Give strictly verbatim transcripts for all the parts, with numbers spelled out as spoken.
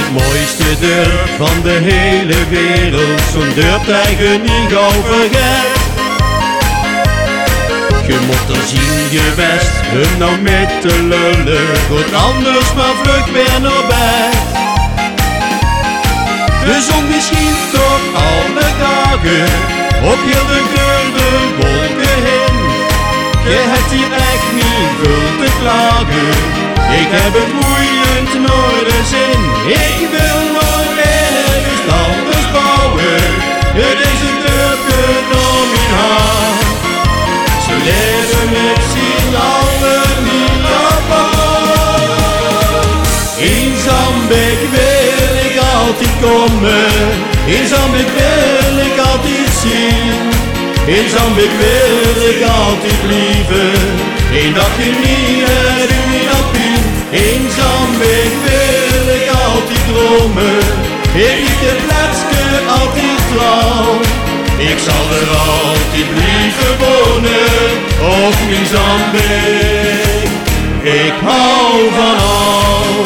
het mooiste dorp van de hele wereld, zo'n dorp dat je niet gauw vergeet. Je moet er zien geweest, hem nou met te lullen, goed anders maar vlug weer naar bed. De zon die schijnt toch alle dagen, op heel de kleurde wolken heen. Je hebt hier echt niet veel te klagen, ik heb het moeiend naar de zin. Ik wil nog ergens anders bouwen, het is een dorpje door mijn hart. Ze leven met z'n allen niet apart. In Zandbeek wil ik altijd komen, in Zandbeek wil ik altijd zien. In Zandbeek wil ik altijd blijven, één dagje niet uit uw pijn. In Zandbeek wil ik altijd dromen, ik liep het plaatsje altijd trouw. Ik zal er altijd blijven wonen, op mijn Zandbeek, ik hou van al.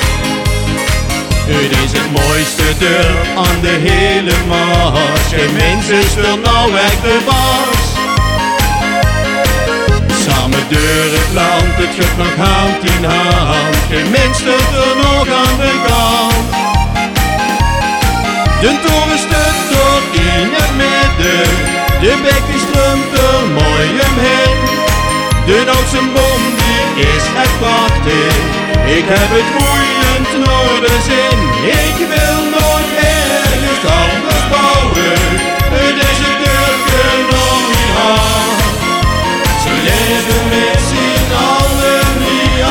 Het is het mooiste dorp aan de hele Maas, geen mens is er nou echt de baas. Samen door het land, het gaat nog hand in hand, geen mens staat er nog aan de kant. De toren staat door in het midden, de bek die stroomt er mooi omheen. De oudste boom die is echt prachtig, ik heb het moeiend naar de zin. Ik wil nooit ergens anders bouwen, het is een dorpje door mijn hart. Ze leven met z'n allen niet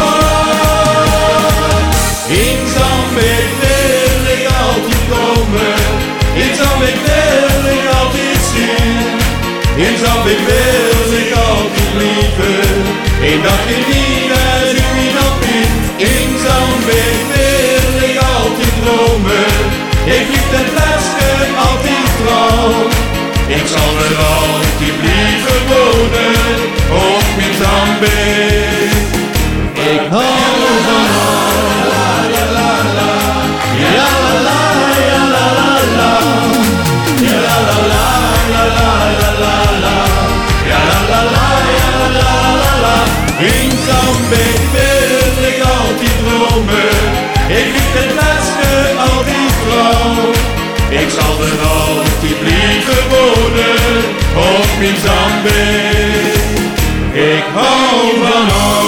apart. In Zandbeek wil ik altijd komen, in Zandbeek wil ik altijd zien. In Zandbeek wil ik altijd blijven, één dagje niet uit uw pijn. In Zandbeek wil ik altijd dromen, ik liep ten plaatsje altijd trouw. Ik zal er altijd blijven wonen, op mijn Zandbeek, ik hou van al. Ja la la, ja la la, ja la la la, ja la la la, ja la la la la, ja la la la, ja la la la. In Zandbeek wil ik altijd dromen, ik liep het plaatsje altijd trouw. Ik zal er altijd blijven wonen, op mijn Zandbeek, ik hou van al.